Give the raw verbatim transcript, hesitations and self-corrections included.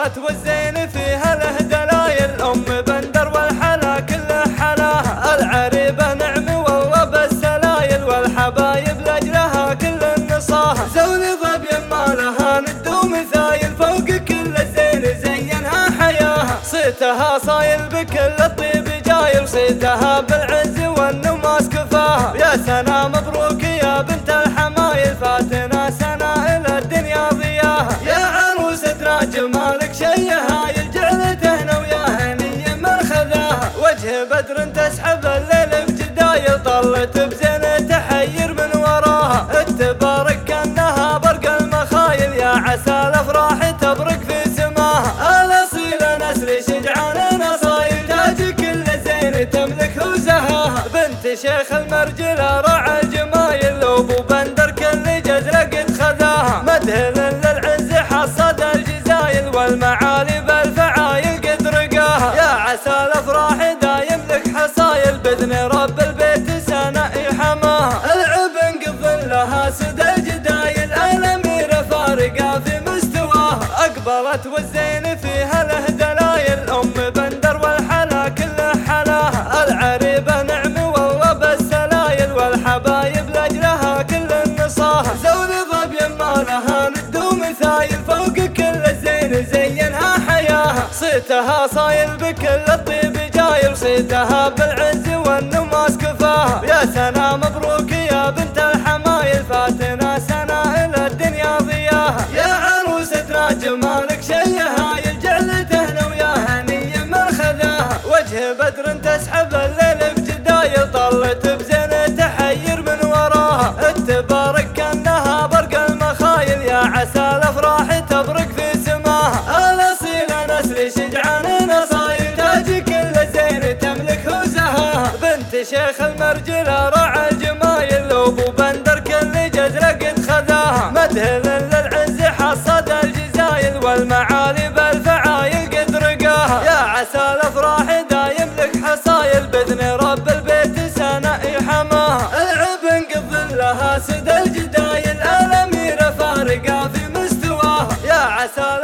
أقبلت والزين فيها له دلايل، أم بندر والحلا كله حلاها، العريبة نعم والله بالسلايل، والحبايب لأجلها كل النصاها، زول ظبي ما لها ند ومثايل، فوق كل الزين زينها حياها، صيتها صايل بكل الطيب جايل، صيتها بالعز والنماس كفاها، يا سنة مبروك يا بنت الحمايل، فاتنا سنة إلى الدنيا ضياها، يا عروستنا جمالك شي هايل، جعلتهنا ويا هني من خذاها، وجه بدر تسحب الليل بجدايل، طلت بزينة تحير من وراها، التبارك كأنها برق المخايل، يا عسى الأفراح تبرق في سماها، الأصيل نسل شجعان نصايل، تاج كل زين تملك وزهاها، بنت شيخ المرجلة راعى الجمايل، وابو بندر كل جزرة قد خذاها، مدهل للعز حصد الجزايل، والمعالي بالفعايل قد رقاها، يا عسى الأفراح دايم لك حصايل، بإذن رب البيت سنة حماها، العب نقفل لها سد الجدايل، الأميرة فارقة في مستواها، أقبلت والزين فيها له دلايل، أم بندر والحلا كله حلاها، العريبة نعم والله بالسلايل، والحبايب لأجلها كل النصاها، زول ظبي ما لها ند ومثايل، فوق كل الزين زينها حياها، صيتها صايل بكل الطيب جايل، صيتها بالعز والنماس كفاها، يا سنة مبروك يا بنت الحمايل، فاتنا سنة إلى الدنيا ضياها، يا عروستنا جمالك شي هايل، جعلتهنا ويا هني من خذاها، وجه بدر تسحب الليل بجدايل، طلت بزينة تحير من وراها، التبارك كأنها برق المخايل، يا عسى الأفراح تبرق في سماها، الأصيل نسل شجعان نصايل، تاج كل زين تملك وزهاها، بنت شيخ المرجلة راعى الجمايل، وابو بندر كل جزرة قد خذاها، مدهل للعز حصد الجزايل، والمعالي بالفعايل قد رقاها، يا عسى الأفراح دايم لك حصايل، بإذن رب البيت سنة حماها، العب نقفل لها سد الجدايل، الأميرة فارقة في مستواها، يا عسى